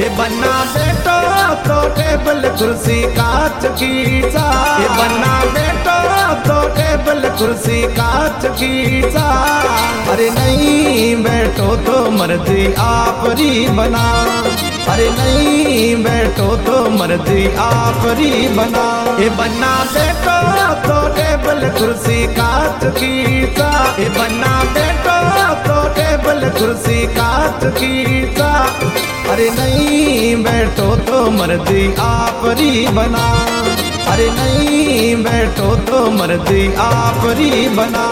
ये बना बेटो तो टेबल कुर्सी कांच की सा, ये बना बेटो तो टेबल कुर्सी कांच की सा। अरे नहीं बैठो तो मर्जी आपरी बना, अरे नहीं बैठो तो मर्जी आपरी बना। ये बना बेटो तो टेबल कुर्सी कांच की सा, ये बना बेटो तो टेबल कुर्सी कांच की सा। अरे नहीं बैठो तो मर्जी आपरी बना, अरे नहीं बैठो तो मर्जी आपरी बना।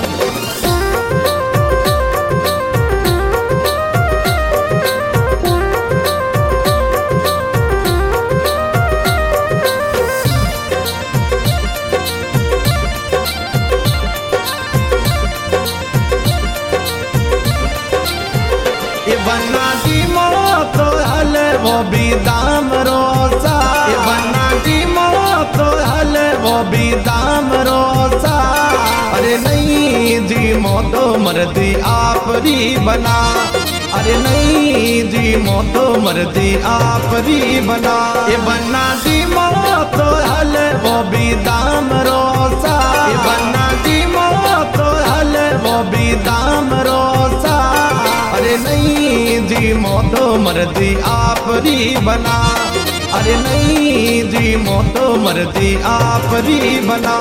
ये बना की मौत हल वो भी दाम रोसा, ये बना की मौत हल वो भी दाम रोसा। अरे नहीं जी मोतो मर्जी आपरी बना, अरे नहीं जी मोतो मर्जी आपरी बना। ये बना की मौत हल वो भी दाम रोसा, ये बना की मौत हल वो भी दाम रोसा। अरे नहीं जी मोतो मर्जी आपरी बना, अरे नहीं जी मोतो मर्जी आपरी बना।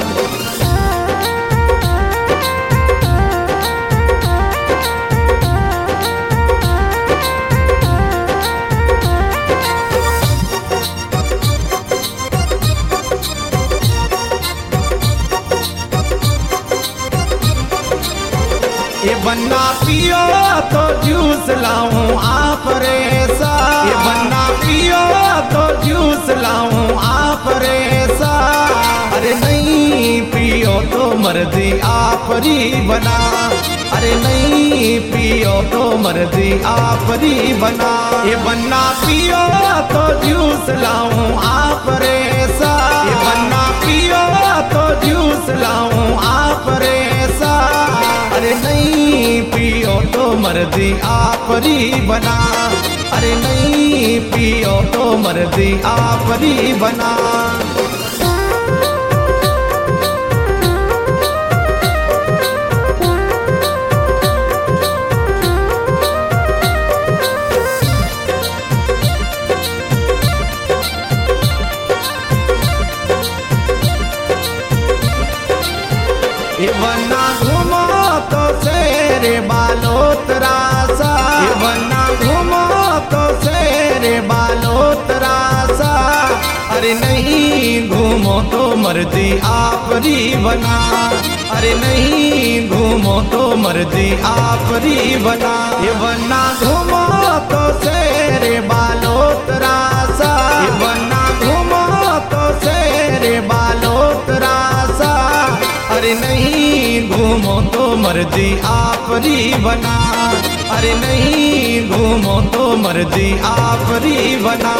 ये बन्ना पियो तो जूस लाऊं आप रेसा, ये बन्ना पियो तो जूस लाऊं आप रेसा। अरे नहीं पियो तो मर्जी आपरी बना, अरे नहीं पियो तो मर्जी आपरी बना। ये बन्ना पियो तो जूस लाऊं आप रेसा, ये बन्ना पियो तो जूस लाऊं आप रेसा। अरे नहीं पियो तो मर्जी आपरी बना, अरे नहीं पियो तो मर्जी आपरी बना। ये बना घूमो तो शेरे बालोतरा सा, ये बना घूमो तो शेरे बालोतरा सा। अरे नहीं घूमो तो मर्जी आपरी बना, अरे नहीं घूमो तो मर्जी आपरी बना। ये बना घूमो तो शेरे बालोतरा सा, ये बना घूमो तो शेरे बालोतरा सा। अरे नहीं घूमो तो मर्जी आपरी बना, अरे नहीं घूमो तो मर्जी आपरी बना।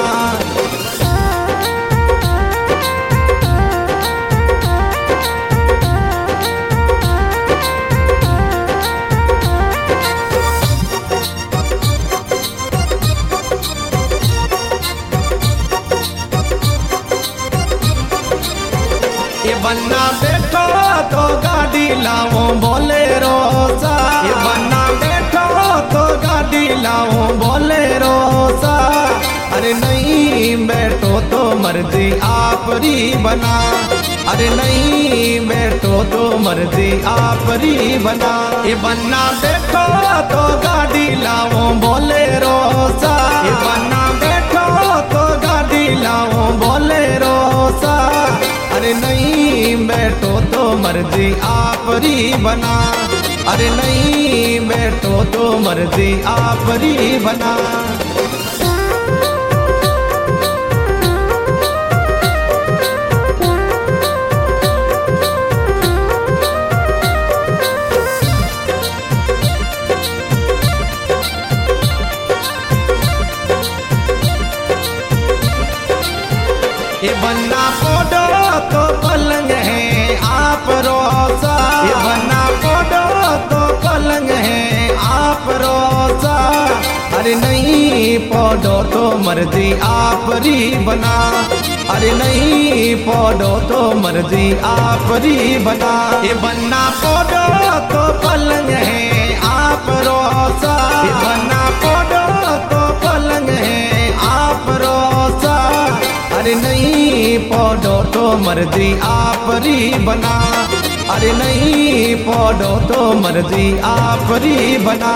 ये बन्ना बैठो तो गाड़ी लाओ बोलेरो सा, ये बन्ना बैठो तो गाड़ी लाओ बोलेरो सा। अरे नहीं बैठो तो मर्जी आपरी बना, अरे नहीं बैठो तो मर्जी आपरी बना। ये बन्ना बैठो तो गाड़ी लाओ बोलेरो सा, ये बन्ना बैठो तो गाड़ी लाओ बोलेरो सा। अरे नहीं बैठो तो मर्जी आपरी बना, अरे नहीं बैठो तो मर्जी आपरी बना। ये बन्ना पोडो तो पलंग है आप रोसा, ये बन्ना पोडो तो पलंग है आप रोसा। अरे नहीं पौधो तो मर्जी आपरी बना, अरे नहीं पौधो तो मर्जी आपरी बना। ये बनना पौधो तो पलंग है आप रोसा, ये बनना पौधो तो पलंग है आप रोसा, अरे नहीं पौधो तो मर्जी आपरी बना, अरे नहीं पौधो तो मर्जी आपरी बना।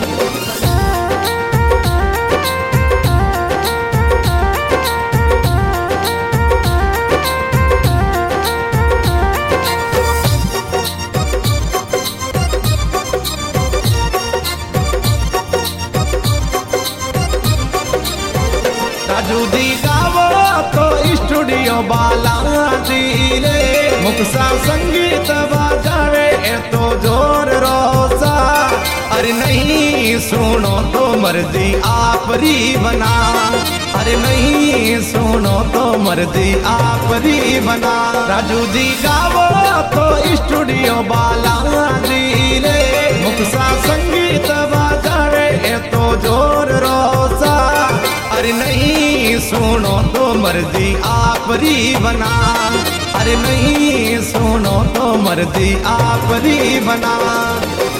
राजू जी गावो तो स्टूडियो बालाजी रे, मुक्सा संगीत बजावे तो जोर रोसा, अरे नहीं सुनो तो मर्जी आपरी बना, अरे नहीं सुनो तो मर्जी आपरी बना। राजू जी गावो तो स्टूडियो बालाजी रे, मुक्सा संगीत बजावे तो जोर रोसा, अरे नहीं सुनो तो मर्जी आपरी बना, अरे नहीं सुनो तो मर्जी आपरी बना।